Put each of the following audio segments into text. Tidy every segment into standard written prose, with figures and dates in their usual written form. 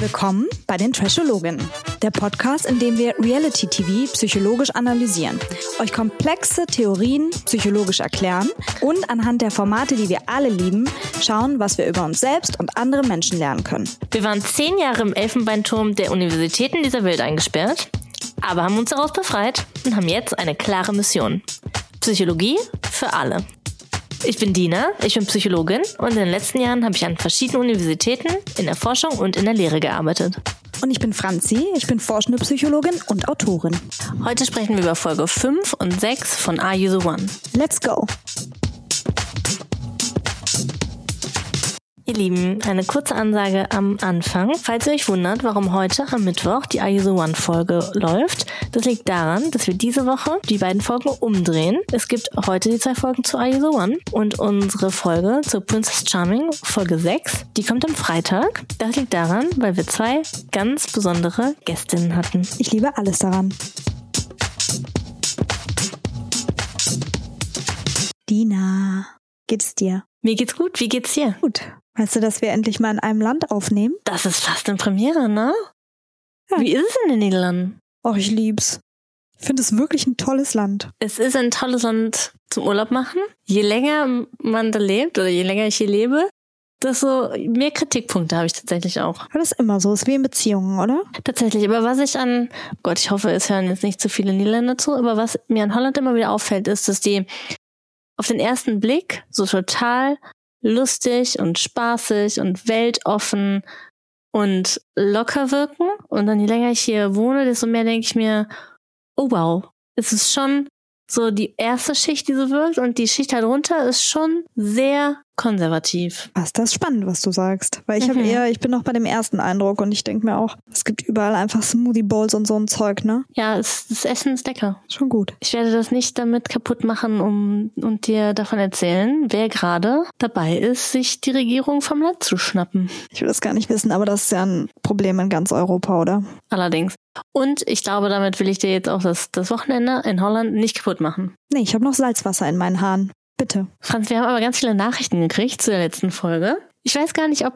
Willkommen bei den Trashologinnen, der Podcast, in dem wir Reality-TV psychologisch analysieren, euch komplexe Theorien psychologisch erklären und anhand der Formate, die wir alle lieben, schauen, was wir über uns selbst und andere Menschen lernen können. Wir waren 10 Jahre im Elfenbeinturm der Universitäten dieser Welt eingesperrt, aber haben uns daraus befreit und haben jetzt eine klare Mission. Psychologie für alle. Ich bin Dina, ich bin Psychologin und in den letzten Jahren habe ich an verschiedenen Universitäten, in der Forschung und in der Lehre gearbeitet. Und ich bin Franzi, ich bin forschende Psychologin und Autorin. Heute sprechen wir über Folge 5 und 6 von Are You the One? Let's go! Ihr Lieben, eine kurze Ansage am Anfang. Falls ihr euch wundert, warum heute am Mittwoch die Are You the One Folge läuft, das liegt daran, dass wir diese Woche die beiden Folgen umdrehen. Es gibt heute die 2 Folgen zu Are You the One und unsere Folge zu Princess Charming, Folge 6, die kommt am Freitag. Das liegt daran, weil wir 2 ganz besondere Gästinnen hatten. Ich liebe alles daran. Dina, geht's dir? Mir geht's gut, wie geht's dir? Gut. Weißt du, dass wir endlich mal in einem Land aufnehmen? Das ist fast eine Premiere, ne? Ja. Wie ist es in den Niederlanden? Och, ich lieb's. Ich finde es wirklich ein tolles Land. Es ist ein tolles Land zum Urlaub machen. Je länger man da lebt oder je länger ich hier lebe, desto mehr Kritikpunkte habe ich tatsächlich auch. Aber das ist immer so, ist wie in Beziehungen, oder? Tatsächlich, aber was ich Gott, ich hoffe, es hören jetzt nicht zu viele Niederländer zu, aber was mir in Holland immer wieder auffällt, ist, dass die auf den ersten Blick so total lustig und spaßig und weltoffen und locker wirken. Und dann je länger ich hier wohne, desto mehr denke ich mir, oh wow, es ist schon so die erste Schicht, die so wirkt, und die Schicht darunter ist schon sehr konservativ. Das ist spannend, was du sagst. Weil ich bin noch bei dem ersten Eindruck und ich denke mir auch, es gibt überall einfach Smoothie Bowls und so ein Zeug, ne? Ja, das Essen ist lecker. Schon gut. Ich werde das nicht damit kaputt machen und dir davon erzählen, wer gerade dabei ist, sich die Regierung vom Land zu schnappen. Ich will das gar nicht wissen, aber das ist ja ein Problem in ganz Europa, oder? Allerdings. Und ich glaube, damit will ich dir jetzt auch das Wochenende in Holland nicht kaputt machen. Nee, ich habe noch Salzwasser in meinen Haaren. Bitte. Franz, wir haben aber ganz viele Nachrichten gekriegt zu der letzten Folge. Ich weiß gar nicht, ob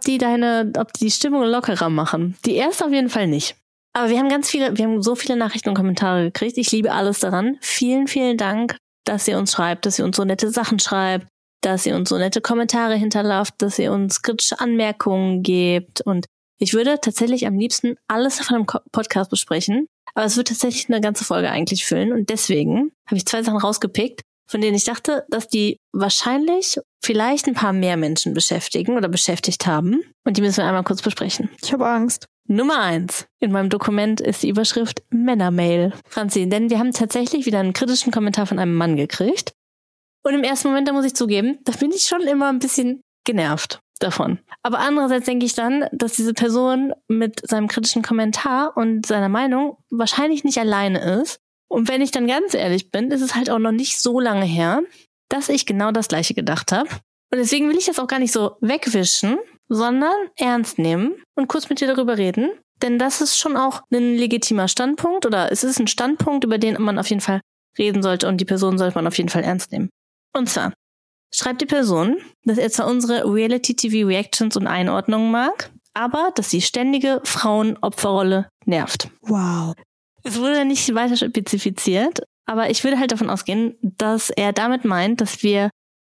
die Stimmung lockerer machen. Die erste auf jeden Fall nicht. Aber wir haben so viele Nachrichten und Kommentare gekriegt. Ich liebe alles daran. Vielen, vielen Dank, dass ihr uns schreibt, dass ihr uns so nette Sachen schreibt, dass ihr uns so nette Kommentare hinterlasst, dass ihr uns kritische Anmerkungen gebt. Und ich würde tatsächlich am liebsten alles davon im Podcast besprechen. Aber es wird tatsächlich eine ganze Folge eigentlich füllen. Und deswegen habe ich 2 Sachen rausgepickt, von denen ich dachte, dass die wahrscheinlich vielleicht ein paar mehr Menschen beschäftigen oder beschäftigt haben. Und die müssen wir einmal kurz besprechen. Ich habe Angst. Nummer 1. In meinem Dokument ist die Überschrift Männermail. Franzi, denn wir haben tatsächlich wieder einen kritischen Kommentar von einem Mann gekriegt. Und im ersten Moment, da muss ich zugeben, da bin ich schon immer ein bisschen genervt davon. Aber andererseits denke ich dann, dass diese Person mit seinem kritischen Kommentar und seiner Meinung wahrscheinlich nicht alleine ist. Und wenn ich dann ganz ehrlich bin, ist es halt auch noch nicht so lange her, dass ich genau das Gleiche gedacht habe. Und deswegen will ich das auch gar nicht so wegwischen, sondern ernst nehmen und kurz mit dir darüber reden. Denn das ist schon auch ein legitimer Standpunkt, oder es ist ein Standpunkt, über den man auf jeden Fall reden sollte, und die Person sollte man auf jeden Fall ernst nehmen. Und zwar schreibt die Person, dass er zwar unsere Reality-TV-Reactions und Einordnungen mag, aber dass die ständige Frauen-Opferrolle nervt. Wow. Es wurde nicht weiter spezifiziert, aber ich würde halt davon ausgehen, dass er damit meint, dass wir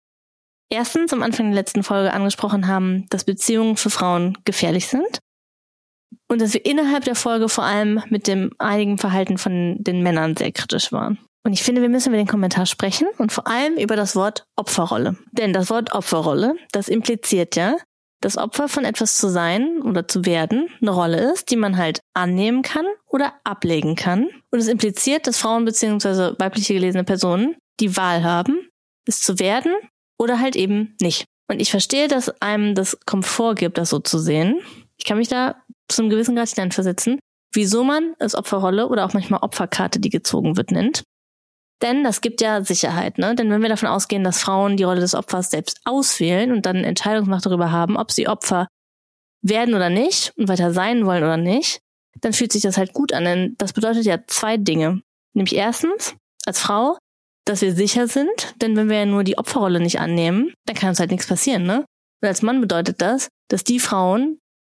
erstens am Anfang der letzten Folge angesprochen haben, dass Beziehungen für Frauen gefährlich sind und dass wir innerhalb der Folge vor allem mit dem einigen Verhalten von den Männern sehr kritisch waren. Und ich finde, wir müssen über den Kommentar sprechen und vor allem über das Wort Opferrolle. Denn das Wort Opferrolle, das impliziert ja, dass Opfer von etwas zu sein oder zu werden eine Rolle ist, die man halt annehmen kann oder ablegen kann. Und es impliziert, dass Frauen bzw. weibliche gelesene Personen die Wahl haben, es zu werden oder halt eben nicht. Und ich verstehe, dass einem das Komfort gibt, das so zu sehen. Ich kann mich da zu einem gewissen Grad hineinversetzen, wieso man es Opferrolle oder auch manchmal Opferkarte, die gezogen wird, nennt. Denn das gibt ja Sicherheit, ne? Denn wenn wir davon ausgehen, dass Frauen die Rolle des Opfers selbst auswählen und dann Entscheidungsmacht darüber haben, ob sie Opfer werden oder nicht und weiter sein wollen oder nicht, dann fühlt sich das halt gut an. Denn das bedeutet ja 2 Dinge. Nämlich erstens, als Frau, dass wir sicher sind, denn wenn wir ja nur die Opferrolle nicht annehmen, dann kann uns halt nichts passieren, ne? Und als Mann bedeutet das, dass die Frauen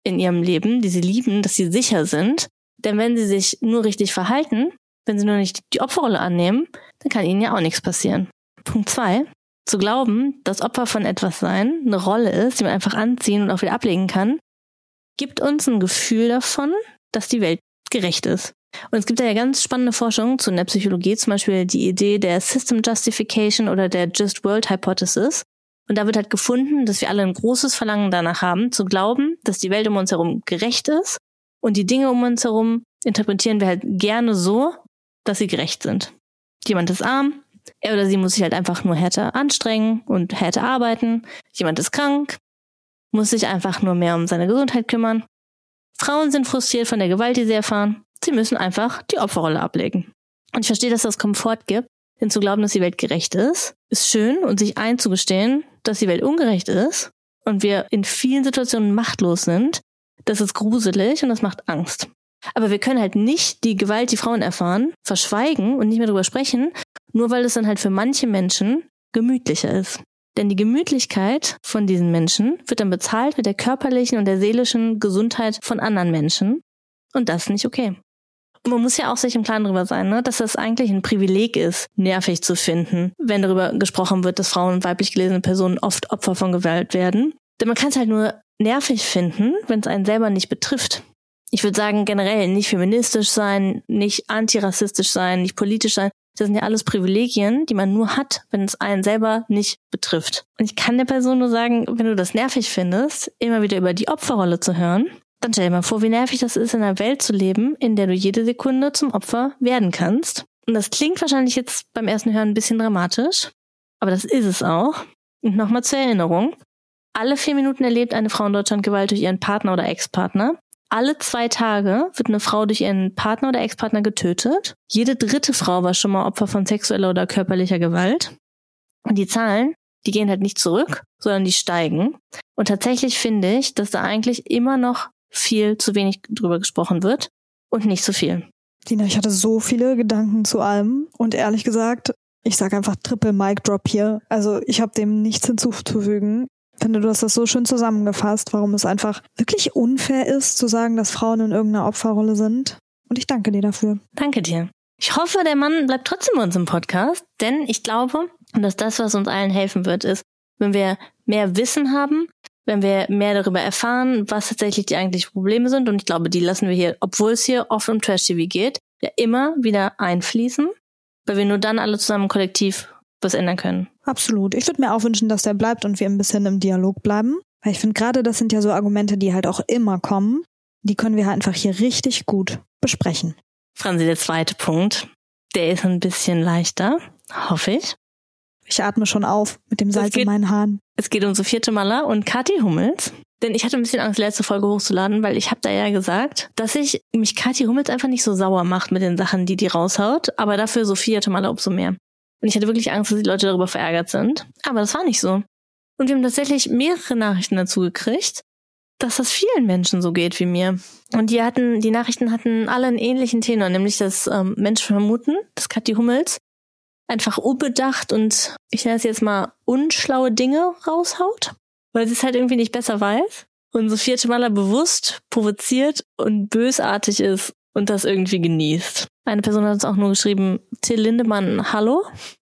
in ihrem Leben, die sie lieben, dass sie sicher sind. Denn wenn sie sich nur richtig verhalten, wenn sie nur nicht die Opferrolle annehmen, dann kann ihnen ja auch nichts passieren. Punkt 2. Zu glauben, dass Opfer von etwas sein eine Rolle ist, die man einfach anziehen und auch wieder ablegen kann, gibt uns ein Gefühl davon, dass die Welt gerecht ist. Und es gibt ja ganz spannende Forschung zu in der Psychologie, zum Beispiel die Idee der System Justification oder der Just World Hypothesis. Und da wird halt gefunden, dass wir alle ein großes Verlangen danach haben, zu glauben, dass die Welt um uns herum gerecht ist und die Dinge um uns herum interpretieren wir halt gerne so, dass sie gerecht sind. Jemand ist arm, er oder sie muss sich halt einfach nur härter anstrengen und härter arbeiten. Jemand ist krank, muss sich einfach nur mehr um seine Gesundheit kümmern. Frauen sind frustriert von der Gewalt, die sie erfahren. Sie müssen einfach die Opferrolle ablegen. Und ich verstehe, dass das Komfort gibt, denn zu glauben, dass die Welt gerecht ist schön und sich einzugestehen, dass die Welt ungerecht ist und wir in vielen Situationen machtlos sind, das ist gruselig und das macht Angst. Aber wir können halt nicht die Gewalt, die Frauen erfahren, verschweigen und nicht mehr drüber sprechen, nur weil es dann halt für manche Menschen gemütlicher ist. Denn die Gemütlichkeit von diesen Menschen wird dann bezahlt mit der körperlichen und der seelischen Gesundheit von anderen Menschen. Und das ist nicht okay. Und man muss ja auch sich im Klaren darüber sein, ne, dass das eigentlich ein Privileg ist, nervig zu finden, wenn darüber gesprochen wird, dass Frauen und weiblich gelesene Personen oft Opfer von Gewalt werden. Denn man kann es halt nur nervig finden, wenn es einen selber nicht betrifft. Ich würde sagen, generell nicht feministisch sein, nicht antirassistisch sein, nicht politisch sein. Das sind ja alles Privilegien, die man nur hat, wenn es einen selber nicht betrifft. Und ich kann der Person nur sagen, wenn du das nervig findest, immer wieder über die Opferrolle zu hören, dann stell dir mal vor, wie nervig das ist, in einer Welt zu leben, in der du jede Sekunde zum Opfer werden kannst. Und das klingt wahrscheinlich jetzt beim ersten Hören ein bisschen dramatisch, aber das ist es auch. Und nochmal zur Erinnerung, alle 4 Minuten erlebt eine Frau in Deutschland Gewalt durch ihren Partner oder Ex-Partner. Alle 2 Tage wird eine Frau durch ihren Partner oder Ex-Partner getötet. Jede 3. Frau war schon mal Opfer von sexueller oder körperlicher Gewalt. Und die Zahlen, die gehen halt nicht zurück, sondern die steigen. Und tatsächlich finde ich, dass da eigentlich immer noch viel zu wenig drüber gesprochen wird und nicht so viel. Dina, ich hatte so viele Gedanken zu allem und ehrlich gesagt, ich sage einfach Triple Mic Drop hier. Also ich habe dem nichts hinzuzufügen. Ich finde, du hast das so schön zusammengefasst, warum es einfach wirklich unfair ist, zu sagen, dass Frauen in irgendeiner Opferrolle sind. Und ich danke dir dafür. Danke dir. Ich hoffe, der Mann bleibt trotzdem bei uns im Podcast, denn ich glaube, dass das, was uns allen helfen wird, ist, wenn wir mehr Wissen haben, wenn wir mehr darüber erfahren, was tatsächlich die eigentlichen Probleme sind. Und ich glaube, die lassen wir hier, obwohl es hier oft um Trash-TV geht, ja immer wieder einfließen, weil wir nur dann alle zusammen kollektiv was ändern können. Absolut. Ich würde mir auch wünschen, dass der bleibt und wir ein bisschen im Dialog bleiben. Weil ich finde, gerade das sind ja so Argumente, die halt auch immer kommen. Die können wir halt einfach hier richtig gut besprechen. Franzi, der zweite Punkt, der ist ein bisschen leichter, hoffe ich. Ich atme schon auf mit dem Salz in meinen Haaren. Es geht um Sophia Tomalla und Kathi Hummels. Denn ich hatte ein bisschen Angst, die letzte Folge hochzuladen, weil ich habe da ja gesagt, dass mich Kathi Hummels einfach nicht so sauer macht mit den Sachen, die raushaut, aber dafür Sophia Tomalla umso mehr. Und ich hatte wirklich Angst, dass die Leute darüber verärgert sind. Aber das war nicht so. Und wir haben tatsächlich mehrere Nachrichten dazu gekriegt, dass das vielen Menschen so geht wie mir. Und die Nachrichten hatten alle einen ähnlichen Tenor, nämlich dass Menschen vermuten, dass Kathi Hummels einfach unbedacht und ich nenne es jetzt mal unschlaue Dinge raushaut, weil sie es halt irgendwie nicht besser weiß. Und Sophia Tomalla bewusst provoziert und bösartig ist und das irgendwie genießt. Eine Person hat uns auch nur geschrieben, Till Lindemann, hallo.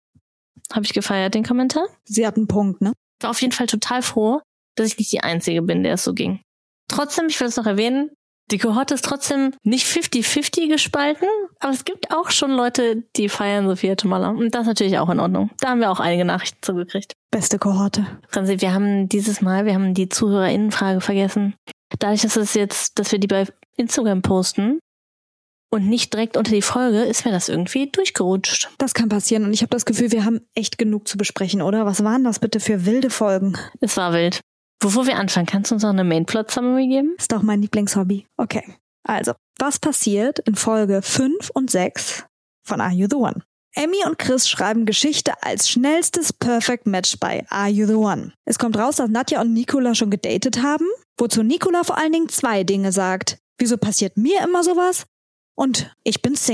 Habe ich gefeiert, den Kommentar. Sie hat einen Punkt, ne? Ich war auf jeden Fall total froh, dass ich nicht die Einzige bin, der es so ging. Trotzdem, ich will es noch erwähnen, die Kohorte ist trotzdem nicht 50-50 gespalten, aber es gibt auch schon Leute, die feiern Sophia Tomalla. Und das ist natürlich auch in Ordnung. Da haben wir auch einige Nachrichten zugekriegt. Beste Kohorte. Franzi, wir haben die ZuhörerInnenfrage vergessen. Dadurch, dass wir die bei Instagram posten und nicht direkt unter die Folge, ist mir das irgendwie durchgerutscht. Das kann passieren und ich habe das Gefühl, wir haben echt genug zu besprechen, oder? Was waren das bitte für wilde Folgen? Es war wild. Bevor wir anfangen, kannst du uns noch eine Main-Plot-Summary geben? Ist doch mein Lieblingshobby. Okay, also, was passiert in Folge 5 und 6 von Are You The One? Emmy und Chris schreiben Geschichte als schnellstes Perfect Match bei Are You The One. Es kommt raus, dass Nadja und Nicola schon gedatet haben, wozu Nicola vor allen Dingen 2 Dinge sagt. Wieso passiert mir immer sowas? Und ich bin Single.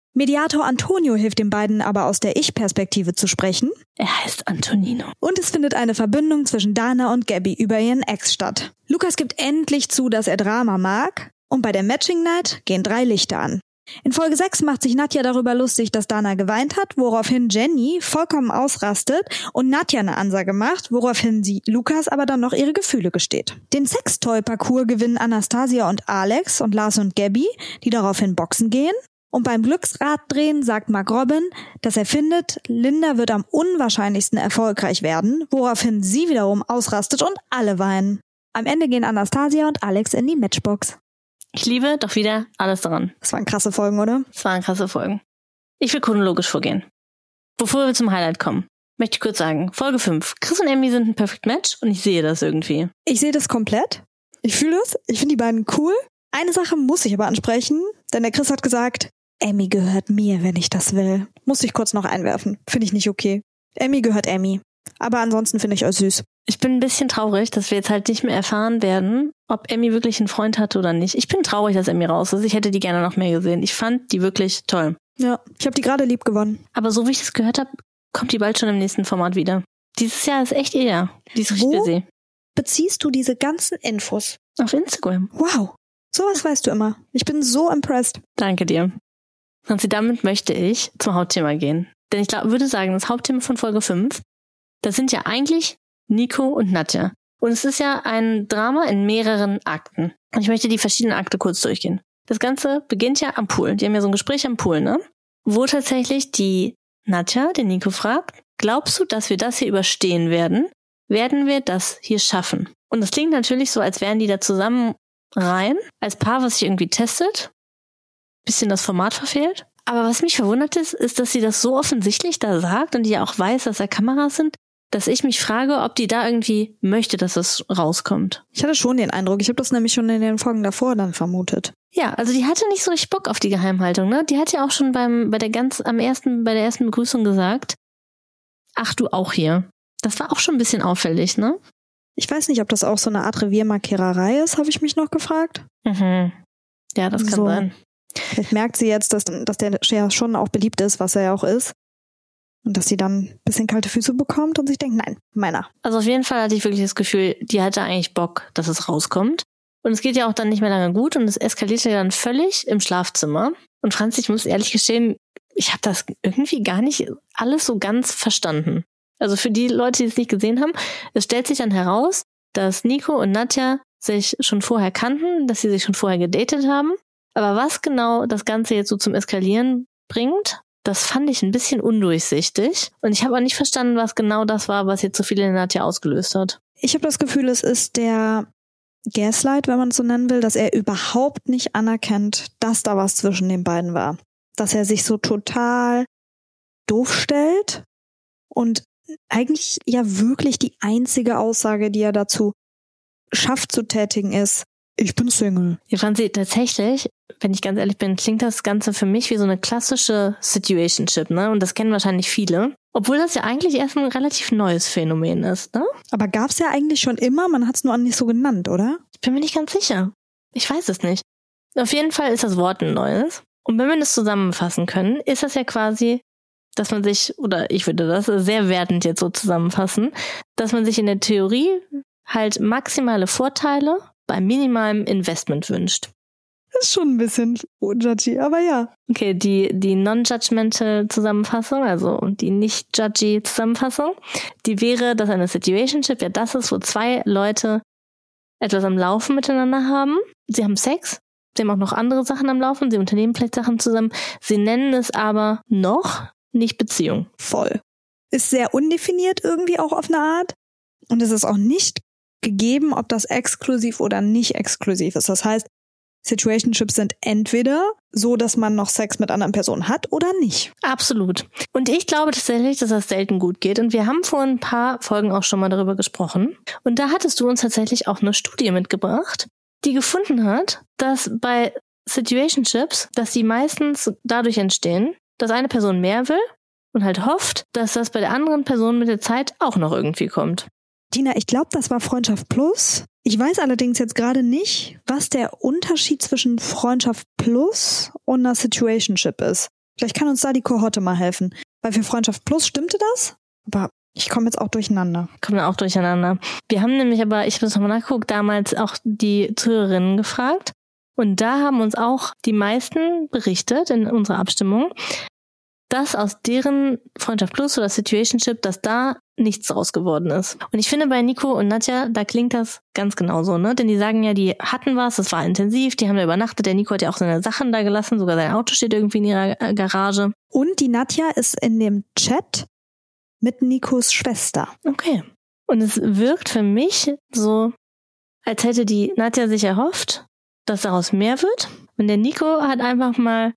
Mediator Antonio hilft den beiden aber aus der Ich-Perspektive zu sprechen. Er heißt Antonino. Und es findet eine Verbindung zwischen Dana und Gabby über ihren Ex statt. Lukas gibt endlich zu, dass er Drama mag. Und bei der Matching Night gehen 3 Lichter an. In Folge 6 macht sich Nadja darüber lustig, dass Dana geweint hat, woraufhin Jenny vollkommen ausrastet und Nadja eine Ansage macht, woraufhin sie Lukas aber dann noch ihre Gefühle gesteht. Den Sextoy-Parcours gewinnen Anastasia und Alex und Lars und Gabby, die daraufhin boxen gehen. Und beim Glücksraddrehen sagt Mark Robin, dass er findet, Linda wird am unwahrscheinlichsten erfolgreich werden, woraufhin sie wiederum ausrastet und alle weinen. Am Ende gehen Anastasia und Alex in die Matchbox. Ich liebe doch wieder alles daran. Das waren krasse Folgen, oder? Das waren krasse Folgen. Ich will chronologisch vorgehen. Bevor wir zum Highlight kommen, möchte ich kurz sagen, Folge 5. Chris und Emmy sind ein Perfect Match und ich sehe das irgendwie. Ich sehe das komplett. Ich fühle das. Ich finde die beiden cool. Eine Sache muss ich aber ansprechen, denn der Chris hat gesagt, Emmy gehört mir, wenn ich das will. Muss ich kurz noch einwerfen. Finde ich nicht okay. Emmy gehört Emmy. Aber ansonsten finde ich euch süß. Ich bin ein bisschen traurig, dass wir jetzt halt nicht mehr erfahren werden, ob Emmy wirklich einen Freund hatte oder nicht. Ich bin traurig, dass Emmy raus ist. Ich hätte die gerne noch mehr gesehen. Ich fand die wirklich toll. Ja, ich habe die gerade lieb gewonnen. Aber so wie ich das gehört habe, kommt die bald schon im nächsten Format wieder. Dieses Jahr ist echt ihr Jahr. Die ist richtig busy. Beziehst du diese ganzen Infos? Auf Instagram. Wow, sowas weißt du immer. Ich bin so impressed. Danke dir. Und damit möchte ich zum Hauptthema gehen. Denn ich würde sagen, das Hauptthema von Folge 5, das sind ja eigentlich Nico und Nadja. Und es ist ja ein Drama in mehreren Akten. Und ich möchte die verschiedenen Akte kurz durchgehen. Das Ganze beginnt ja am Pool. Die haben ja so ein Gespräch am Pool, ne? Wo tatsächlich die Nadja den Nico fragt, glaubst du, dass wir das hier überstehen werden? Werden wir das hier schaffen? Und das klingt natürlich so, als wären die da zusammen rein, als Paar, was sich irgendwie testet. Bisschen das Format verfehlt. Aber was mich verwundert ist, dass sie das so offensichtlich da sagt und die ja auch weiß, dass da Kameras sind, dass ich mich frage, ob die da irgendwie möchte, dass es rauskommt. Ich hatte schon den Eindruck, ich habe das nämlich schon in den Folgen davor dann vermutet. Ja, also die hatte nicht so richtig Bock auf die Geheimhaltung, ne? Die hat ja auch schon bei der ersten Begrüßung gesagt, ach du auch hier. Das war auch schon ein bisschen auffällig, ne? Ich weiß nicht, ob das auch so eine Art Reviermarkiererei ist, habe ich mich noch gefragt. Mhm. Ja, das kann sein. Vielleicht merkt sie jetzt, dass der ja schon auch beliebt ist, was er ja auch ist. Und dass sie dann ein bisschen kalte Füße bekommt und sich denkt, nein, meiner. Also auf jeden Fall hatte ich wirklich das Gefühl, die hatte eigentlich Bock, dass es rauskommt. Und es geht ja auch dann nicht mehr lange gut und es eskaliert ja dann völlig im Schlafzimmer. Und Franz, ich muss ehrlich gestehen, ich habe das irgendwie gar nicht alles so ganz verstanden. Also für die Leute, die es nicht gesehen haben, es stellt sich dann heraus, dass Nico und Nadja sich schon vorher kannten, dass sie sich schon vorher gedatet haben. Aber was genau das Ganze jetzt so zum Eskalieren bringt, das fand ich ein bisschen undurchsichtig. Und ich habe auch nicht verstanden, was genau das war, was jetzt so viele in Nadja ausgelöst hat. Ich habe das Gefühl, es ist der Gaslight, wenn man es so nennen will, dass er überhaupt nicht anerkennt, dass da was zwischen den beiden war. Dass er sich so total doof stellt und eigentlich ja wirklich die einzige Aussage, die er dazu schafft zu tätigen, ist, ich bin Single. Ja, Franzi, tatsächlich, wenn ich ganz ehrlich bin, klingt das Ganze für mich wie so eine klassische Situationship, ne? Und das kennen wahrscheinlich viele. Obwohl das ja eigentlich erst ein relativ neues Phänomen ist, ne? Aber gab's ja eigentlich schon immer, man hat's nur nicht so genannt, oder? Ich bin mir nicht ganz sicher. Ich weiß es nicht. Auf jeden Fall ist das Wort ein neues. Und wenn wir das zusammenfassen können, ist das ja quasi, dass man sich, oder ich würde das sehr wertend jetzt so zusammenfassen, dass man sich in der Theorie halt maximale Vorteile bei minimalem Investment wünscht. Das ist schon ein bisschen judgy, aber ja. Okay, die non-judgmental Zusammenfassung, also die nicht judgy Zusammenfassung, die wäre, dass eine Situationship ja das ist, wo 2 Leute etwas am Laufen miteinander haben. Sie haben Sex, sie haben auch noch andere Sachen am Laufen, sie unternehmen vielleicht Sachen zusammen. Sie nennen es aber noch nicht Beziehung. Voll. Ist sehr undefiniert irgendwie auch auf eine Art. Und es ist auch nicht gegeben, ob das exklusiv oder nicht exklusiv ist. Das heißt, Situationships sind entweder so, dass man noch Sex mit anderen Personen hat oder nicht. Absolut. Und ich glaube tatsächlich, dass das selten gut geht. Und wir haben vor ein paar Folgen auch schon mal darüber gesprochen. Und da hattest du uns tatsächlich auch eine Studie mitgebracht, die gefunden hat, dass bei Situationships, dass die meistens dadurch entstehen, dass eine Person mehr will und halt hofft, dass das bei der anderen Person mit der Zeit auch noch irgendwie kommt. Tina, ich glaube, das war Freundschaft Plus. Ich weiß allerdings jetzt gerade nicht, was der Unterschied zwischen Freundschaft Plus und einer Situationship ist. Vielleicht kann uns da die Kohorte mal helfen. Weil für Freundschaft Plus stimmte das, aber ich komme jetzt auch durcheinander. Wir haben nämlich aber, ich habe es nochmal nachgeguckt, damals auch die Zuhörerinnen gefragt. Und da haben uns auch die meisten berichtet in unserer Abstimmung, dass aus deren Freundschaft Plus oder Situationship, dass da nichts draus geworden ist. Und ich finde, bei Nico und Nadja, da klingt das ganz genauso, ne? Denn die sagen ja, die hatten was, das war intensiv, die haben da übernachtet. Der Nico hat ja auch seine Sachen da gelassen, sogar sein Auto steht irgendwie in ihrer Garage. Und die Nadja ist in dem Chat mit Nikos Schwester. Okay. Und es wirkt für mich so, als hätte die Nadja sich erhofft, dass daraus mehr wird. Und der Nico hat einfach mal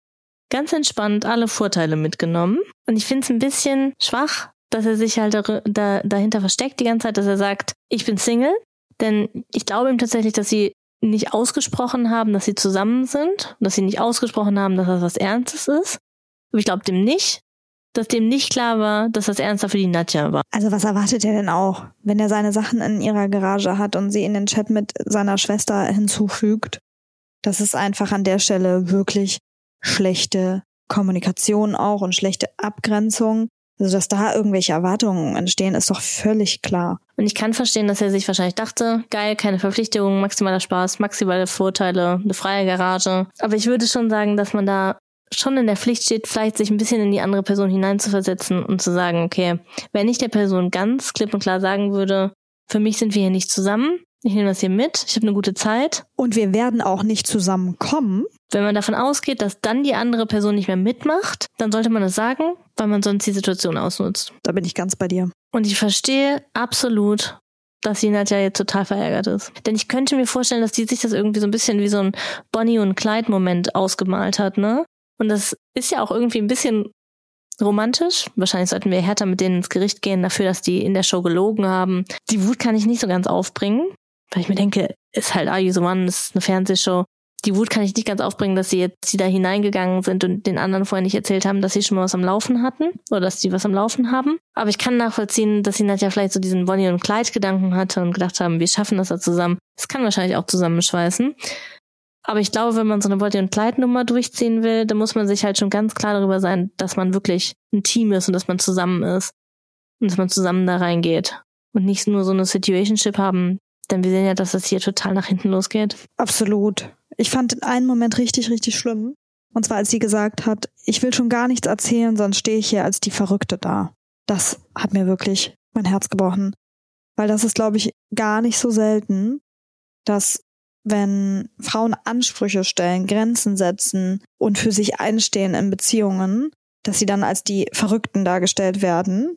ganz entspannt alle Vorteile mitgenommen. Und ich finde es ein bisschen schwach, dass er sich halt dahinter versteckt die ganze Zeit, dass er sagt, ich bin Single. Denn ich glaube ihm tatsächlich, dass sie nicht ausgesprochen haben, dass sie zusammen sind. Dass sie nicht ausgesprochen haben, dass das was Ernstes ist. Aber ich glaube dem nicht, dass dem nicht klar war, dass das ernster für die Nadja war. Also was erwartet er denn auch, wenn er seine Sachen in ihrer Garage hat und sie in den Chat mit seiner Schwester hinzufügt? Das ist einfach an der Stelle wirklich schlechte Kommunikation auch und schlechte Abgrenzung. Also dass da irgendwelche Erwartungen entstehen, ist doch völlig klar. Und ich kann verstehen, dass er sich wahrscheinlich dachte, geil, keine Verpflichtungen, maximaler Spaß, maximale Vorteile, eine freie Garage. Aber ich würde schon sagen, dass man da schon in der Pflicht steht, vielleicht sich ein bisschen in die andere Person hineinzuversetzen und zu sagen, okay, wenn ich der Person ganz klipp und klar sagen würde, für mich sind wir hier nicht zusammen, ich nehme das hier mit, ich habe eine gute Zeit. Und wir werden auch nicht zusammenkommen. Wenn man davon ausgeht, dass dann die andere Person nicht mehr mitmacht, dann sollte man das sagen, weil man sonst die Situation ausnutzt. Da bin ich ganz bei dir. Und ich verstehe absolut, dass die Nadja jetzt total verärgert ist. Denn ich könnte mir vorstellen, dass die sich das irgendwie so ein bisschen wie so ein Bonnie- und Clyde-Moment ausgemalt hat, ne? Und das ist ja auch irgendwie ein bisschen romantisch. Wahrscheinlich sollten wir härter mit denen ins Gericht gehen dafür, dass die in der Show gelogen haben. Die Wut kann ich nicht so ganz aufbringen, weil ich mir denke, ist halt Are You the One, ist eine Fernsehshow. Die Wut kann ich nicht ganz aufbringen, dass sie da hineingegangen sind und den anderen vorher nicht erzählt haben, dass sie schon mal was am Laufen hatten oder dass die was am Laufen haben. Aber ich kann nachvollziehen, dass sie Nadja vielleicht so diesen Bonnie- und Clyde-Gedanken hatte und gedacht haben, wir schaffen das da zusammen. Das kann wahrscheinlich auch zusammenschweißen. Aber ich glaube, wenn man so eine Bonnie- und Clyde-Nummer durchziehen will, dann muss man sich halt schon ganz klar darüber sein, dass man wirklich ein Team ist und dass man zusammen ist und dass man zusammen da reingeht und nicht nur so eine Situationship haben, denn wir sehen ja, dass das hier total nach hinten losgeht. Absolut. Ich fand in einem Moment richtig, richtig schlimm. Und zwar, als sie gesagt hat, ich will schon gar nichts erzählen, sonst stehe ich hier als die Verrückte da. Das hat mir wirklich mein Herz gebrochen. Weil das ist, glaube ich, gar nicht so selten, dass wenn Frauen Ansprüche stellen, Grenzen setzen und für sich einstehen in Beziehungen, dass sie dann als die Verrückten dargestellt werden,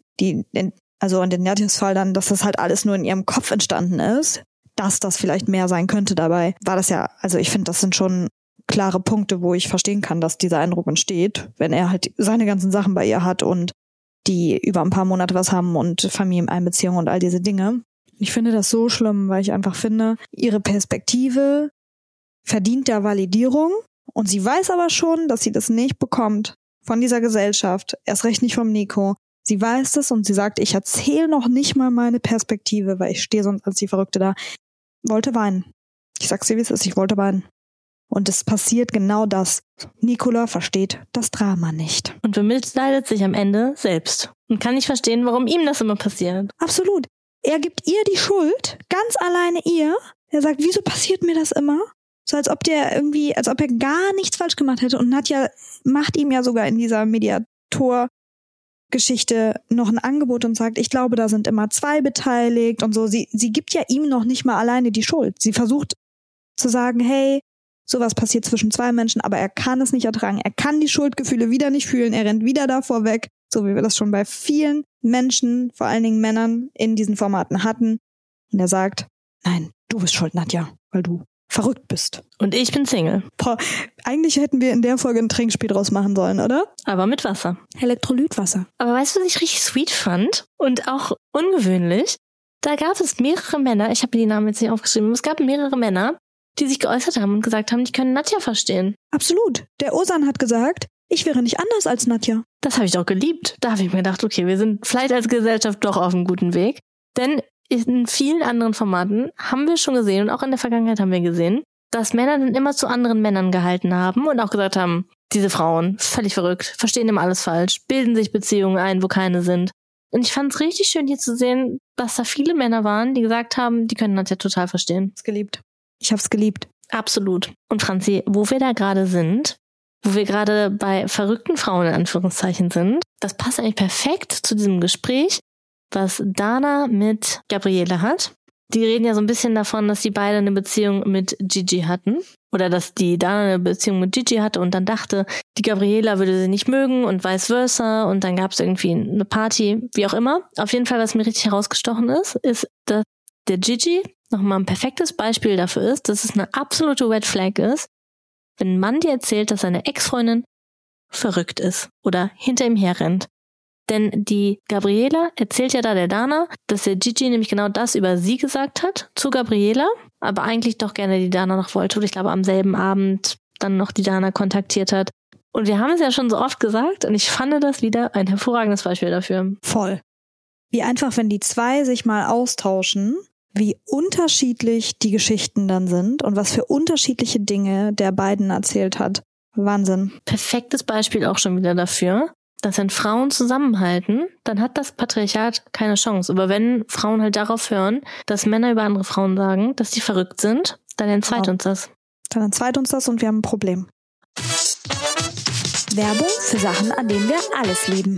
also in den Nadjas Fall dann, dass das halt alles nur in ihrem Kopf entstanden ist, dass das vielleicht mehr sein könnte dabei, war das ja, also ich finde, das sind schon klare Punkte, wo ich verstehen kann, dass dieser Eindruck entsteht, wenn er halt seine ganzen Sachen bei ihr hat und die über ein paar Monate was haben und Familieneinbeziehung und all diese Dinge. Ich finde das so schlimm, weil ich einfach finde, ihre Perspektive verdient der Validierung und sie weiß aber schon, dass sie das nicht bekommt von dieser Gesellschaft, erst recht nicht vom Nico. Sie weiß das und sie sagt, ich erzähle noch nicht mal meine Perspektive, weil ich stehe sonst als die Verrückte da. Wollte weinen. Ich sag's dir, wie es ist, ich wollte weinen. Und es passiert genau das. Nicola versteht das Drama nicht. Und bemitleidet sich am Ende selbst. Und kann nicht verstehen, warum ihm das immer passiert. Absolut. Er gibt ihr die Schuld, ganz alleine ihr. Er sagt, wieso passiert mir das immer? So als ob er gar nichts falsch gemacht hätte. Und Nadja macht ihm ja sogar in dieser Mediator-Geschichte noch ein Angebot und sagt, ich glaube, da sind immer zwei beteiligt und so. Sie gibt ja ihm noch nicht mal alleine die Schuld. Sie versucht zu sagen, hey, sowas passiert zwischen zwei Menschen, aber er kann es nicht ertragen. Er kann die Schuldgefühle wieder nicht fühlen. Er rennt wieder davor weg, so wie wir das schon bei vielen Menschen, vor allen Dingen Männern, in diesen Formaten hatten. Und er sagt, nein, du bist schuld, Nadja, weil du verrückt bist. Und ich bin Single. Boah, eigentlich hätten wir in der Folge ein Trinkspiel draus machen sollen, oder? Aber mit Wasser. Elektrolytwasser. Aber weißt du, was ich richtig sweet fand? Und auch ungewöhnlich? Da gab es mehrere Männer, ich habe die Namen jetzt nicht aufgeschrieben, aber es gab mehrere Männer, die sich geäußert haben und gesagt haben, die können Nadja verstehen. Absolut. Der Ozan hat gesagt, ich wäre nicht anders als Nadja. Das habe ich doch geliebt. Da habe ich mir gedacht, okay, wir sind vielleicht als Gesellschaft doch auf einem guten Weg. Denn in vielen anderen Formaten haben wir schon gesehen und auch in der Vergangenheit haben wir gesehen, dass Männer dann immer zu anderen Männern gehalten haben und auch gesagt haben, diese Frauen, völlig verrückt, verstehen immer alles falsch, bilden sich Beziehungen ein, wo keine sind. Und ich fand es richtig schön, hier zu sehen, dass da viele Männer waren, die gesagt haben, die können das ja total verstehen. Ich hab's geliebt. Absolut. Und Franzi, wo wir da gerade sind, wo wir gerade bei verrückten Frauen in Anführungszeichen sind, das passt eigentlich perfekt zu diesem Gespräch, was Dana mit Gabriele hat. Die reden ja so ein bisschen davon, dass die beide eine Beziehung mit Gigi hatten. Oder dass die Dana eine Beziehung mit Gigi hatte und dann dachte, die Gabriela würde sie nicht mögen und vice versa. Und dann gab es irgendwie eine Party, wie auch immer. Auf jeden Fall, was mir richtig herausgestochen ist, dass der Gigi nochmal ein perfektes Beispiel dafür ist, dass es eine absolute Red Flag ist, wenn ein Mann dir erzählt, dass seine Ex-Freundin verrückt ist oder hinter ihm herrennt. Denn die Gabriela erzählt ja da der Dana, dass der Gigi nämlich genau das über sie gesagt hat zu Gabriela, aber eigentlich doch gerne die Dana noch wollte. Und ich glaube, am selben Abend dann noch die Dana kontaktiert hat. Und wir haben es ja schon so oft gesagt und ich fand das wieder ein hervorragendes Beispiel dafür. Voll. Wie einfach, wenn die zwei sich mal austauschen, wie unterschiedlich die Geschichten dann sind und was für unterschiedliche Dinge der beiden erzählt hat. Wahnsinn. Perfektes Beispiel auch schon wieder dafür, dass wenn Frauen zusammenhalten, dann hat das Patriarchat keine Chance. Aber wenn Frauen halt darauf hören, dass Männer über andere Frauen sagen, dass die verrückt sind, dann entzweit uns das. Dann entzweit uns das und wir haben ein Problem. Werbung für Sachen, an denen wir alles lieben.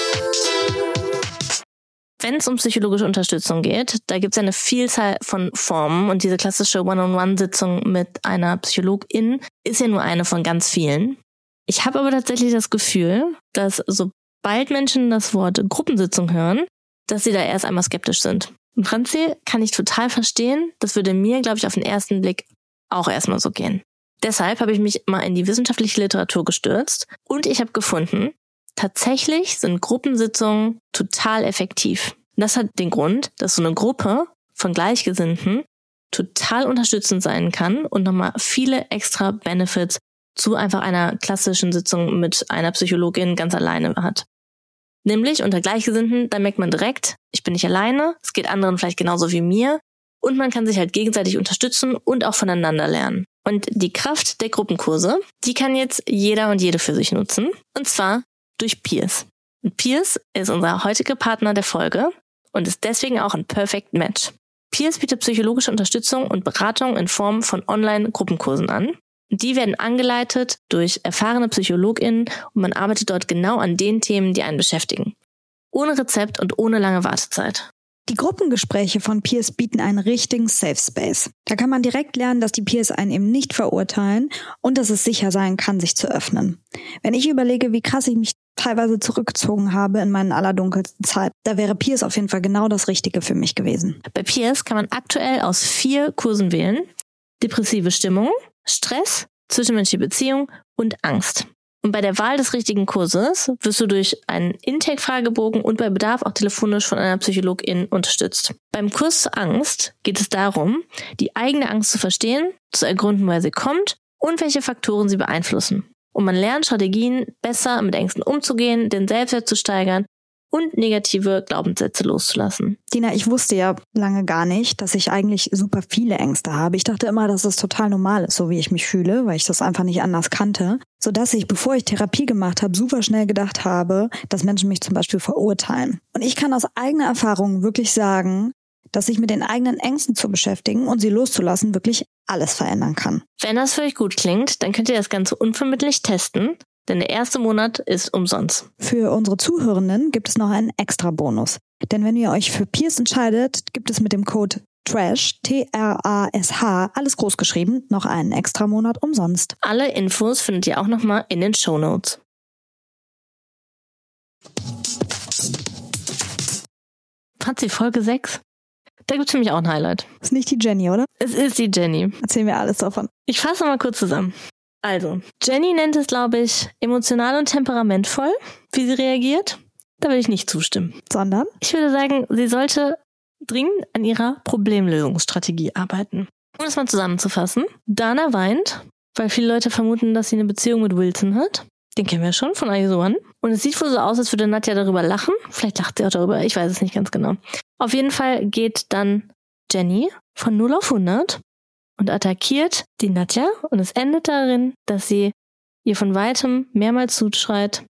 Wenn es um psychologische Unterstützung geht, da gibt es eine Vielzahl von Formen und diese klassische One-on-One-Sitzung mit einer Psychologin ist ja nur eine von ganz vielen. Ich habe aber tatsächlich das Gefühl, dass sobald Menschen das Wort Gruppensitzung hören, dass sie da erst einmal skeptisch sind. Und Franzi, kann ich total verstehen, das würde mir, glaube ich, auf den ersten Blick auch erstmal so gehen. Deshalb habe ich mich mal in die wissenschaftliche Literatur gestürzt und ich habe gefunden, tatsächlich sind Gruppensitzungen total effektiv. Das hat den Grund, dass so eine Gruppe von Gleichgesinnten total unterstützend sein kann und nochmal viele extra Benefits zu einfach einer klassischen Sitzung mit einer Psychologin ganz alleine hat. Nämlich unter Gleichgesinnten, da merkt man direkt, ich bin nicht alleine, es geht anderen vielleicht genauso wie mir und man kann sich halt gegenseitig unterstützen und auch voneinander lernen. Und die Kraft der Gruppenkurse, die kann jetzt jeder und jede für sich nutzen und zwar durch Peers. Und Peers ist unser heutiger Partner der Folge und ist deswegen auch ein Perfect Match. Peers bietet psychologische Unterstützung und Beratung in Form von Online-Gruppenkursen an. Die werden angeleitet durch erfahrene PsychologInnen und man arbeitet dort genau an den Themen, die einen beschäftigen. Ohne Rezept und ohne lange Wartezeit. Die Gruppengespräche von Peers bieten einen richtigen Safe Space. Da kann man direkt lernen, dass die Peers einen eben nicht verurteilen und dass es sicher sein kann, sich zu öffnen. Wenn ich überlege, wie krass ich mich teilweise zurückgezogen habe in meinen allerdunkelsten Zeit, da wäre Peers auf jeden Fall genau das Richtige für mich gewesen. Bei Peers kann man aktuell aus 4 Kursen wählen. Depressive Stimmung, Stress, zwischenmenschliche Beziehung und Angst. Und bei der Wahl des richtigen Kurses wirst du durch einen Intake-Fragebogen und bei Bedarf auch telefonisch von einer Psychologin unterstützt. Beim Kurs Angst geht es darum, die eigene Angst zu verstehen, zu ergründen, woher sie kommt und welche Faktoren sie beeinflussen. Und man lernt Strategien, besser mit Ängsten umzugehen, den Selbstwert zu steigern und negative Glaubenssätze loszulassen. Dina, ich wusste ja lange gar nicht, dass ich eigentlich super viele Ängste habe. Ich dachte immer, dass es total normal ist, so wie ich mich fühle, weil ich das einfach nicht anders kannte. Sodass ich, bevor ich Therapie gemacht habe, super schnell gedacht habe, dass Menschen mich zum Beispiel verurteilen. Und ich kann aus eigener Erfahrung wirklich sagen, dass sich mit den eigenen Ängsten zu beschäftigen und sie loszulassen wirklich alles verändern kann. Wenn das für euch gut klingt, dann könnt ihr das Ganze unvermittelt testen. Denn der erste Monat ist umsonst. Für unsere Zuhörenden gibt es noch einen extra Bonus. Denn wenn ihr euch für Peers entscheidet, gibt es mit dem Code TRASH, T-R-A-S-H, alles groß geschrieben, noch einen extra Monat umsonst. Alle Infos findet ihr auch nochmal in den Shownotes. Franzi, Folge 6. Da gibt es für mich auch ein Highlight. Ist nicht die Jenny, oder? Es ist die Jenny. Erzähl mir alles davon. Ich fasse mal kurz zusammen. Also, Jenny nennt es, glaube ich, emotional und temperamentvoll, wie sie reagiert. Da will ich nicht zustimmen. Sondern? Ich würde sagen, sie sollte dringend an ihrer Problemlösungsstrategie arbeiten. Um das mal zusammenzufassen. Dana weint, weil viele Leute vermuten, dass sie eine Beziehung mit Wilson hat. Den kennen wir schon von Aizuan. Und es sieht wohl so aus, als würde Nadja darüber lachen. Vielleicht lacht sie auch darüber, ich weiß es nicht ganz genau. Auf jeden Fall geht dann Jenny von 0 auf 100 und attackiert die Nadja und es endet darin, dass sie ihr von Weitem mehrmals zuschreit.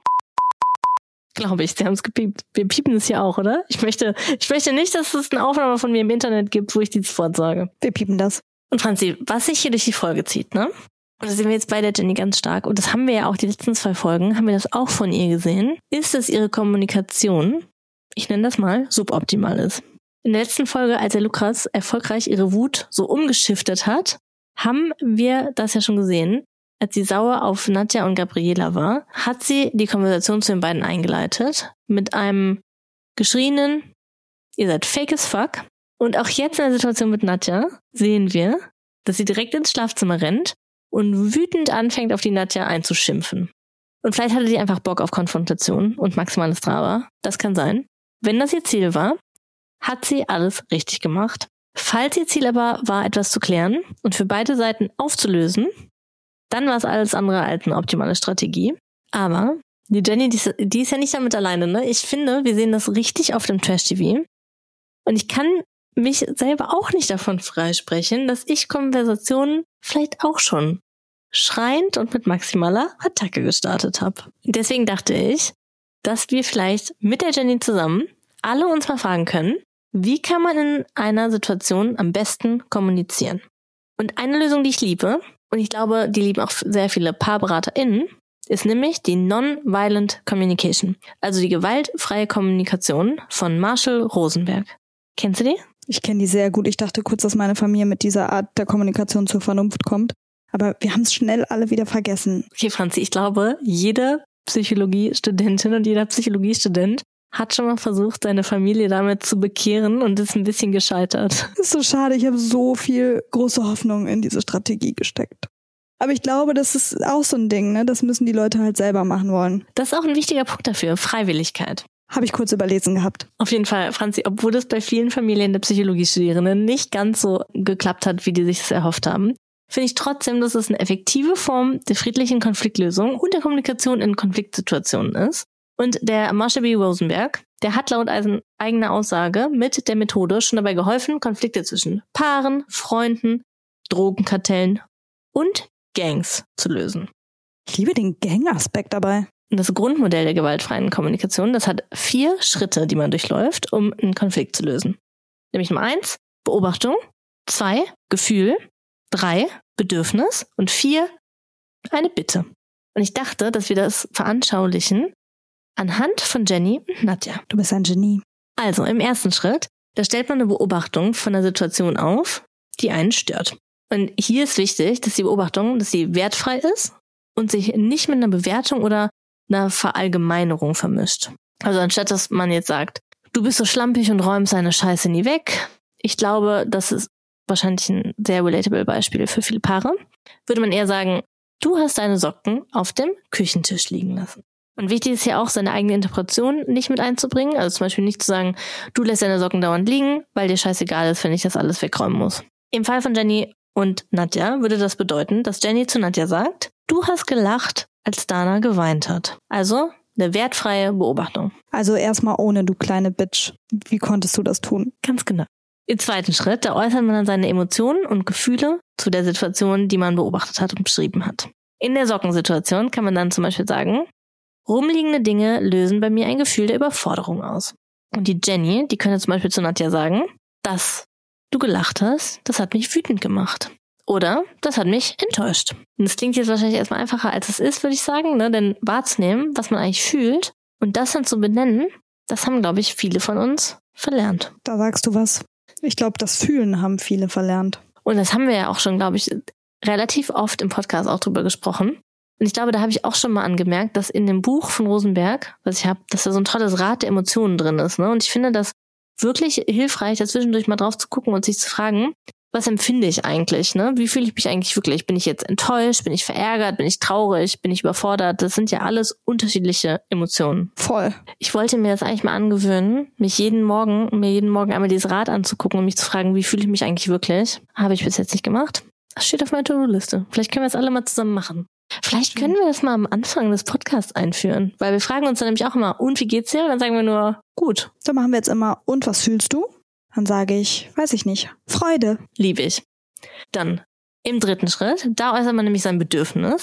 Glaube ich, sie haben es gepiept. Wir piepen es hier auch, oder? Ich möchte nicht, dass es eine Aufnahme von mir im Internet gibt, wo ich dieses Wort sage. Wir piepen das. Und Franzi, was sich hier durch die Folge zieht, ne? Und das sehen wir jetzt bei der Jenny ganz stark. Und das haben wir ja auch die letzten 2 Folgen, haben wir das auch von ihr gesehen, ist, dass ihre Kommunikation, ich nenne das mal, suboptimal ist. In der letzten Folge, als der Lukas erfolgreich ihre Wut so umgeschiftet hat, haben wir das ja schon gesehen. Als sie sauer auf Nadja und Gabriela war, hat sie die Konversation zu den beiden eingeleitet mit einem geschrienen, ihr seid fake as fuck. Und auch jetzt in der Situation mit Nadja sehen wir, dass sie direkt ins Schlafzimmer rennt und wütend anfängt, auf die Nadja einzuschimpfen. Und vielleicht hatte sie einfach Bock auf Konfrontation und maximales Drama. Das kann sein. Wenn das ihr Ziel war, hat sie alles richtig gemacht. Falls ihr Ziel aber war, etwas zu klären und für beide Seiten aufzulösen, dann war es alles andere als eine optimale Strategie. Aber die Jenny, die ist ja nicht damit alleine, ne? Ich finde, wir sehen das richtig oft im Trash-TV. Und ich kann mich selber auch nicht davon freisprechen, dass ich Konversationen vielleicht auch schon schreiend und mit maximaler Attacke gestartet habe. Deswegen dachte ich, dass wir vielleicht mit der Jenny zusammen alle uns mal fragen können, wie kann man in einer Situation am besten kommunizieren? Und eine Lösung, die ich liebe, und ich glaube, die lieben auch sehr viele PaarberaterInnen, ist nämlich die Non-Violent Communication, also die gewaltfreie Kommunikation von Marshall Rosenberg. Kennst du die? Ich kenne die sehr gut. Ich dachte kurz, dass meine Familie mit dieser Art der Kommunikation zur Vernunft kommt. Aber wir haben es schnell alle wieder vergessen. Okay, Franzi, ich glaube, jede Psychologiestudentin und jeder Psychologiestudent hat schon mal versucht, seine Familie damit zu bekehren und ist ein bisschen gescheitert. Das ist so schade. Ich habe so viel große Hoffnung in diese Strategie gesteckt. Aber ich glaube, das ist auch so ein Ding, ne? Das müssen die Leute halt selber machen wollen. Das ist auch ein wichtiger Punkt dafür, Freiwilligkeit. Habe ich kurz überlesen gehabt. Auf jeden Fall, Franzi, obwohl das bei vielen Familien der Psychologiestudierenden nicht ganz so geklappt hat, wie die sich das erhofft haben, finde ich trotzdem, dass es eine effektive Form der friedlichen Konfliktlösung und der Kommunikation in Konfliktsituationen ist. Und der Marshall B. Rosenberg, der hat laut eigener Aussage mit der Methode schon dabei geholfen, Konflikte zwischen Paaren, Freunden, Drogenkartellen und Gangs zu lösen. Ich liebe den Gang-Aspekt dabei. Und das Grundmodell der gewaltfreien Kommunikation, das hat 4 Schritte, die man durchläuft, um einen Konflikt zu lösen. Nämlich Nummer 1, Beobachtung, 2, Gefühl, 3, Bedürfnis und 4, eine Bitte. Und ich dachte, dass wir das veranschaulichen anhand von Jenny und Nadja. Du bist ein Genie. Also im ersten Schritt, da stellt man eine Beobachtung von einer Situation auf, die einen stört. Und hier ist wichtig, dass die Beobachtung, dass sie wertfrei ist und sich nicht mit einer Bewertung oder einer Verallgemeinerung vermischt. Also anstatt, dass man jetzt sagt, du bist so schlampig und räumst deine Scheiße nie weg. Ich glaube, das ist wahrscheinlich ein sehr relatable Beispiel für viele Paare. Würde man eher sagen, du hast deine Socken auf dem Küchentisch liegen lassen. Und wichtig ist hier auch, seine eigene Interpretation nicht mit einzubringen. Also zum Beispiel nicht zu sagen, du lässt deine Socken dauernd liegen, weil dir scheißegal ist, wenn ich das alles wegräumen muss. Im Fall von Jenny und Nadja würde das bedeuten, dass Jenny zu Nadja sagt, du hast gelacht, als Dana geweint hat. Also eine wertfreie Beobachtung. Also erstmal ohne, du kleine Bitch. Wie konntest du das tun? Ganz genau. Im zweiten Schritt, da äußert man dann seine Emotionen und Gefühle zu der Situation, die man beobachtet hat und beschrieben hat. In der Sockensituation kann man dann zum Beispiel sagen, rumliegende Dinge lösen bei mir ein Gefühl der Überforderung aus. Und die Jenny, die könnte zum Beispiel zu Nadja sagen, dass du gelacht hast, das hat mich wütend gemacht. Oder das hat mich enttäuscht. Und das klingt jetzt wahrscheinlich erstmal einfacher, als es ist, würde ich sagen, ne? Denn wahrzunehmen, was man eigentlich fühlt und das dann zu benennen, das haben, glaube ich, viele von uns verlernt. Da sagst du was. Ich glaube, das Fühlen haben viele verlernt. Und das haben wir ja auch schon, glaube ich, relativ oft im Podcast auch drüber gesprochen. Und ich glaube, da habe ich auch schon mal angemerkt, dass in dem Buch von Rosenberg, was ich habe, dass da so ein tolles Rad der Emotionen drin ist. Ne? Und ich finde das wirklich hilfreich, da zwischendurch mal drauf zu gucken und sich zu fragen, was empfinde ich eigentlich? Ne? Wie fühle ich mich eigentlich wirklich? Bin ich jetzt enttäuscht? Bin ich verärgert? Bin ich traurig? Bin ich überfordert? Das sind ja alles unterschiedliche Emotionen. Voll. Ich wollte mir das eigentlich mal angewöhnen, mir jeden Morgen einmal dieses Rad anzugucken und mich zu fragen, wie fühle ich mich eigentlich wirklich? Habe ich bis jetzt nicht gemacht. Das steht auf meiner To-Do-Liste. Vielleicht können wir das alle mal zusammen machen. Vielleicht können wir das mal am Anfang des Podcasts einführen. Weil wir fragen uns dann nämlich auch immer, und wie geht's dir? Und dann sagen wir nur, gut. Dann machen wir jetzt immer, und was fühlst du? Dann sage ich, weiß ich nicht, Freude. Liebe ich. Dann, im dritten Schritt, da äußert man nämlich sein Bedürfnis.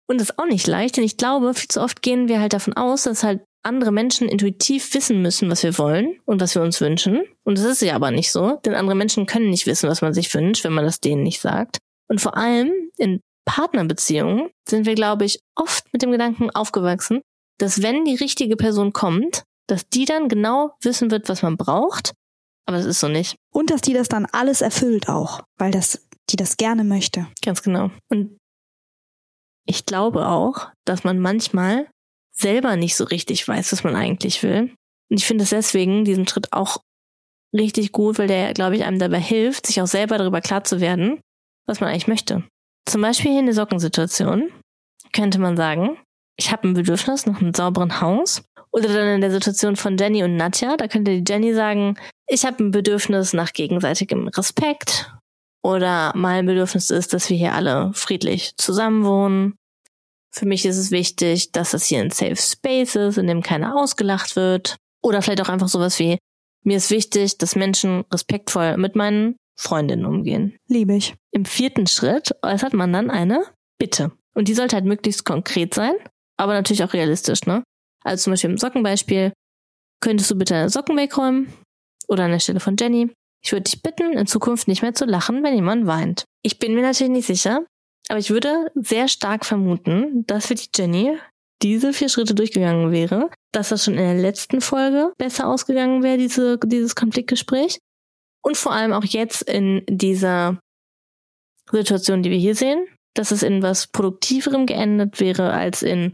Und das ist auch nicht leicht, denn ich glaube, viel zu oft gehen wir halt davon aus, dass halt andere Menschen intuitiv wissen müssen, was wir wollen und was wir uns wünschen. Und das ist ja aber nicht so, denn andere Menschen können nicht wissen, was man sich wünscht, wenn man das denen nicht sagt. Und vor allem in Partnerbeziehungen sind wir, glaube ich, oft mit dem Gedanken aufgewachsen, dass wenn die richtige Person kommt, dass die dann genau wissen wird, was man braucht. Aber das ist so nicht. Und dass die das dann alles erfüllt auch, weil die das gerne möchte. Ganz genau. Und ich glaube auch, dass man manchmal selber nicht so richtig weiß, was man eigentlich will. Und ich finde es deswegen, diesen Schritt auch richtig gut, weil der, glaube ich, einem dabei hilft, sich auch selber darüber klar zu werden, was man eigentlich möchte. Zum Beispiel hier in der Sockensituation könnte man sagen, ich habe ein Bedürfnis nach einem sauberen Haus. Oder dann in der Situation von Jenny und Nadja, da könnte die Jenny sagen, ich habe ein Bedürfnis nach gegenseitigem Respekt. Oder mein Bedürfnis ist, dass wir hier alle friedlich zusammenwohnen. Für mich ist es wichtig, dass das hier ein Safe Space ist, in dem keiner ausgelacht wird. Oder vielleicht auch einfach sowas wie, mir ist wichtig, dass Menschen respektvoll mit meinen Freundinnen umgehen. Liebe ich. Im 4. Schritt äußert man dann eine Bitte. Und die sollte halt möglichst konkret sein, aber natürlich auch realistisch, ne? Also zum Beispiel im Sockenbeispiel, könntest du bitte deine Socken wegräumen? Oder an der Stelle von Jenny, ich würde dich bitten, in Zukunft nicht mehr zu lachen, wenn jemand weint. Ich bin mir natürlich nicht sicher, aber ich würde sehr stark vermuten, dass für die Jenny diese 4 Schritte durchgegangen wäre, dass das schon in der letzten Folge besser ausgegangen wäre, dieses Konfliktgespräch. Und vor allem auch jetzt in dieser Situation, die wir hier sehen, dass es in was Produktiverem geendet wäre als in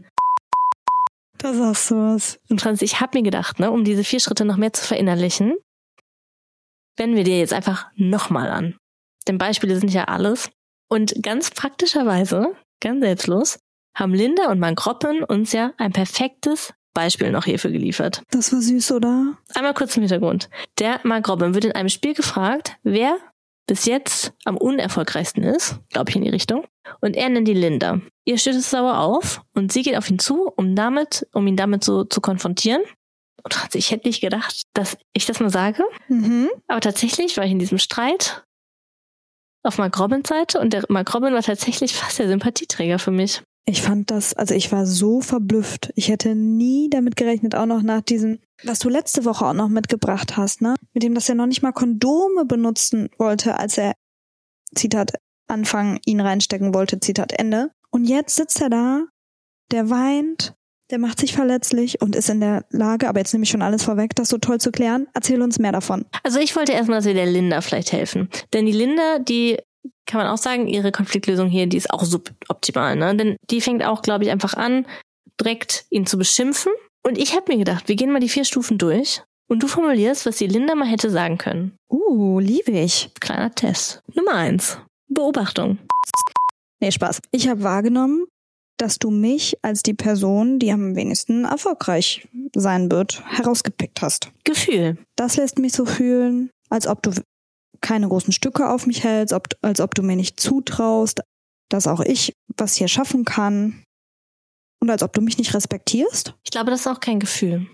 Da sagst du was. Und Franz, ich habe mir gedacht, ne, um diese 4 Schritte noch mehr zu verinnerlichen, wenden wir dir jetzt einfach nochmal an. Denn Beispiele sind ja alles. Und ganz praktischerweise, ganz selbstlos, haben Linda und Mark Robin uns ja ein perfektes Beispiel noch hierfür geliefert. Das war süß, oder? Einmal kurz im Hintergrund. Der Mark Robin wird in einem Spiel gefragt, wer bis jetzt am unerfolgreichsten ist, glaube ich in die Richtung. Und er nennt die Linda. Ihr stößt es sauer auf und sie geht auf ihn zu, um ihn damit so zu konfrontieren. Und ich hätte nicht gedacht, dass ich das mal sage. Mhm. Aber tatsächlich war ich in diesem Streit auf Mark Robins Seite und der Mark Robin war tatsächlich fast der Sympathieträger für mich. Ich fand das, also ich war so verblüfft. Ich hätte nie damit gerechnet, auch noch nach diesem, was du letzte Woche auch noch mitgebracht hast, ne? Mit dem, dass er noch nicht mal Kondome benutzen wollte, als er, Zitat Anfang, ihn reinstecken wollte, Zitat Ende. Und jetzt sitzt er da, der weint, der macht sich verletzlich und ist in der Lage, aber jetzt nehme ich schon alles vorweg, das so toll zu klären. Erzähl uns mehr davon. Also ich wollte erstmal, dass wir der Linda vielleicht helfen. Denn die Linda, die kann man auch sagen, ihre Konfliktlösung hier, die ist auch suboptimal, ne? Denn die fängt auch, glaube ich, einfach an, direkt ihn zu beschimpfen. Und ich habe mir gedacht, wir gehen mal die 4 Stufen durch und du formulierst, was die Linda mal hätte sagen können. Liebe ich. Kleiner Test. Nummer 1. Beobachtung. Nee, Spaß. Ich habe wahrgenommen, dass du mich als die Person, die am wenigsten erfolgreich sein wird, herausgepickt hast. Gefühl. Das lässt mich so fühlen, als ob du keine großen Stücke auf mich hältst, als ob du mir nicht zutraust, dass auch ich was hier schaffen kann. Und als ob du mich nicht respektierst. Ich glaube, das ist auch kein Gefühl.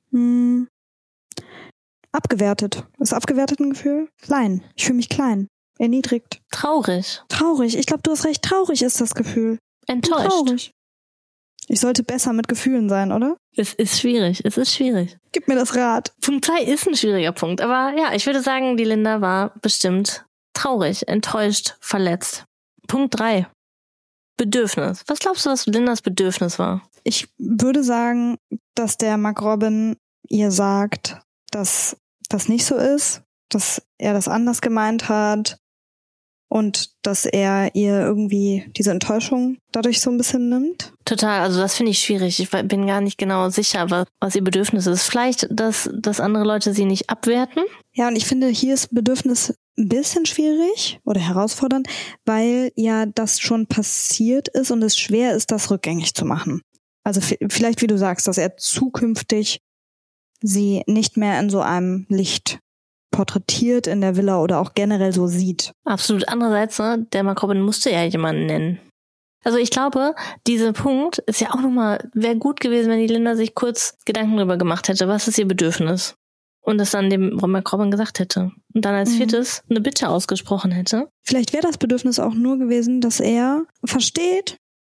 Abgewertet. Ist abgewertet ein Gefühl? Klein. Ich fühle mich klein. Erniedrigt. Traurig. Traurig. Ich glaube, du hast recht. Traurig ist das Gefühl. Enttäuscht. Traurig. Ich sollte besser mit Gefühlen sein, oder? Es ist schwierig. Gib mir das Rad. Punkt 2 ist ein schwieriger Punkt. Aber ja, ich würde sagen, die Linda war bestimmt traurig, enttäuscht, verletzt. Punkt 3. Bedürfnis. Was glaubst du, was Lindas Bedürfnis war? Ich würde sagen, dass der Mark Robin ihr sagt, dass das nicht so ist, dass er das anders gemeint hat und dass er ihr irgendwie diese Enttäuschung dadurch so ein bisschen nimmt. Total, also das finde ich schwierig. Ich bin gar nicht genau sicher, was ihr Bedürfnis ist. Vielleicht, dass andere Leute sie nicht abwerten? Ja, und ich finde, hier ist Bedürfnis ein bisschen schwierig oder herausfordernd, weil ja das schon passiert ist und es schwer ist, das rückgängig zu machen. Also vielleicht, wie du sagst, dass er zukünftig sie nicht mehr in so einem Licht porträtiert in der Villa oder auch generell so sieht. Absolut. Andererseits, ne, der Mark Robin musste ja jemanden nennen. Also ich glaube, dieser Punkt ist ja auch nochmal, wäre gut gewesen, wenn die Linda sich kurz Gedanken darüber gemacht hätte, was ist ihr Bedürfnis? Und das dann dem Mark Robin gesagt hätte. Und dann als 4. eine Bitte ausgesprochen hätte. Vielleicht wäre das Bedürfnis auch nur gewesen, dass er versteht,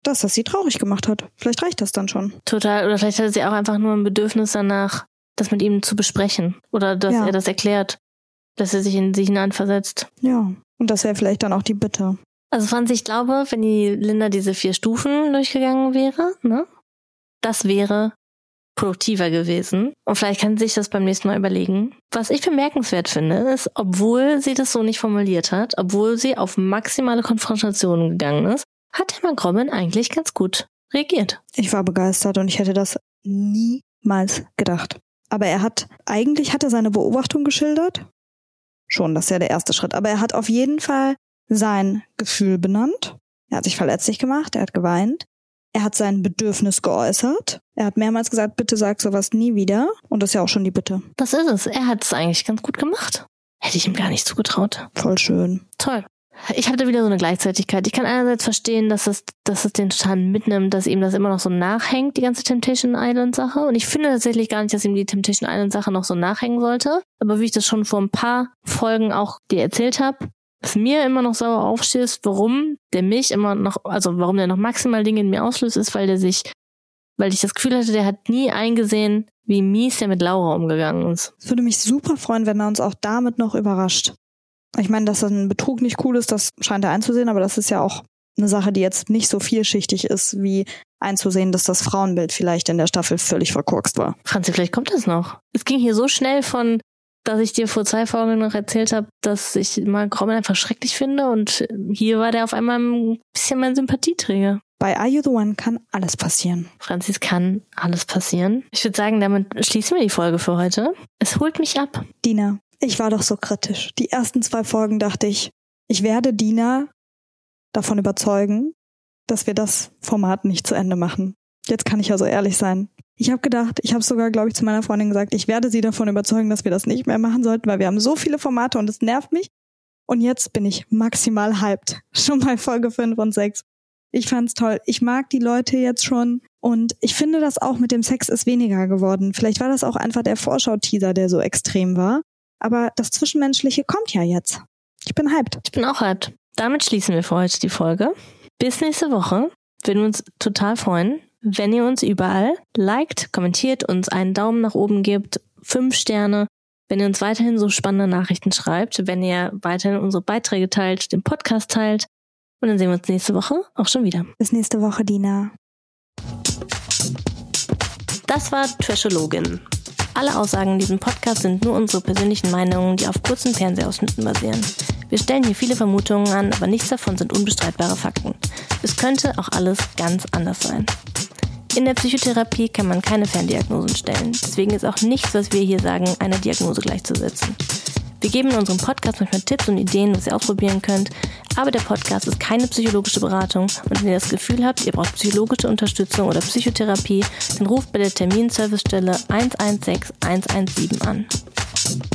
dass das sie traurig gemacht hat. Vielleicht reicht das dann schon. Total. Oder vielleicht hatte sie auch einfach nur ein Bedürfnis danach, das mit ihm zu besprechen. Oder dass er das erklärt. Dass er sich in sie hineinversetzt. Ja. Und das wäre vielleicht dann auch die Bitte. Also Franzi, ich glaube, wenn die Linda diese 4 Stufen durchgegangen wäre, ne, das wäre produktiver gewesen. Und vielleicht kann sie sich das beim nächsten Mal überlegen. Was ich bemerkenswert finde, ist, obwohl sie das so nicht formuliert hat, obwohl sie auf maximale Konfrontationen gegangen ist, hat Emma Grobbin eigentlich ganz gut reagiert. Ich war begeistert und ich hätte das niemals gedacht. Aber eigentlich hat er seine Beobachtung geschildert. Schon, das ist ja der erste Schritt. Aber er hat auf jeden Fall sein Gefühl benannt. Er hat sich verletzlich gemacht, er hat geweint. Er hat sein Bedürfnis geäußert. Er hat mehrmals gesagt, bitte sag sowas nie wieder. Und das ist ja auch schon die Bitte. Das ist es. Er hat es eigentlich ganz gut gemacht. Hätte ich ihm gar nicht zugetraut. Voll schön. Toll. Ich hatte wieder so eine Gleichzeitigkeit. Ich kann einerseits verstehen, dass es den total mitnimmt, dass ihm das immer noch so nachhängt, die ganze Temptation Island Sache. Und ich finde tatsächlich gar nicht, dass ihm die Temptation Island Sache noch so nachhängen sollte. Aber wie ich das schon vor ein paar Folgen auch dir erzählt habe, was mir immer noch sauer aufstößt, warum der noch maximal Dinge in mir auslöst, ist, weil ich das Gefühl hatte, der hat nie eingesehen, wie mies der mit Laura umgegangen ist. Es würde mich super freuen, wenn er uns auch damit noch überrascht. Ich meine, dass ein Betrug nicht cool ist, das scheint er einzusehen, aber das ist ja auch eine Sache, die jetzt nicht so vielschichtig ist, wie einzusehen, dass das Frauenbild vielleicht in der Staffel völlig verkorkst war. Franzi, vielleicht kommt das noch. Es ging hier so schnell von, dass ich dir vor 2 Folgen noch erzählt habe, dass ich Mark Grobbin einfach schrecklich finde, und hier war der auf einmal ein bisschen mein Sympathieträger. Bei Are You The One kann alles passieren. Franzi, es kann alles passieren. Ich würde sagen, damit schließen wir die Folge für heute. Es holt mich ab. Dina, ich war doch so kritisch. Die ersten 2 Folgen dachte ich werde Dina davon überzeugen, dass wir das Format nicht zu Ende machen. Jetzt kann ich ja so ehrlich sein. Ich habe gedacht, ich habe sogar, glaube ich, zu meiner Freundin gesagt, ich werde sie davon überzeugen, dass wir das nicht mehr machen sollten, weil wir haben so viele Formate und es nervt mich. Und jetzt bin ich maximal hyped. Schon bei Folge 5 und 6. Ich fand's toll. Ich mag die Leute jetzt schon. Und ich finde, das auch mit dem Sex ist weniger geworden. Vielleicht war das auch einfach der Vorschau-Teaser, der so extrem war. Aber das Zwischenmenschliche kommt ja jetzt. Ich bin hyped. Ich bin auch hyped. Damit schließen wir für heute die Folge. Bis nächste Woche. Würden wir uns total freuen, wenn ihr uns überall liked, kommentiert, uns einen Daumen nach oben gebt, 5 Sterne, wenn ihr uns weiterhin so spannende Nachrichten schreibt, wenn ihr weiterhin unsere Beiträge teilt, den Podcast teilt. Und dann sehen wir uns nächste Woche auch schon wieder. Bis nächste Woche, Dina. Das war Trashologin. Alle Aussagen in diesem Podcast sind nur unsere persönlichen Meinungen, die auf kurzen Fernsehausschnitten basieren. Wir stellen hier viele Vermutungen an, aber nichts davon sind unbestreitbare Fakten. Es könnte auch alles ganz anders sein. In der Psychotherapie kann man keine Ferndiagnosen stellen. Deswegen ist auch nichts, was wir hier sagen, einer Diagnose gleichzusetzen. Wir geben in unserem Podcast manchmal Tipps und Ideen, was ihr ausprobieren könnt, aber der Podcast ist keine psychologische Beratung, und wenn ihr das Gefühl habt, ihr braucht psychologische Unterstützung oder Psychotherapie, dann ruft bei der Terminservicestelle 116 117 an.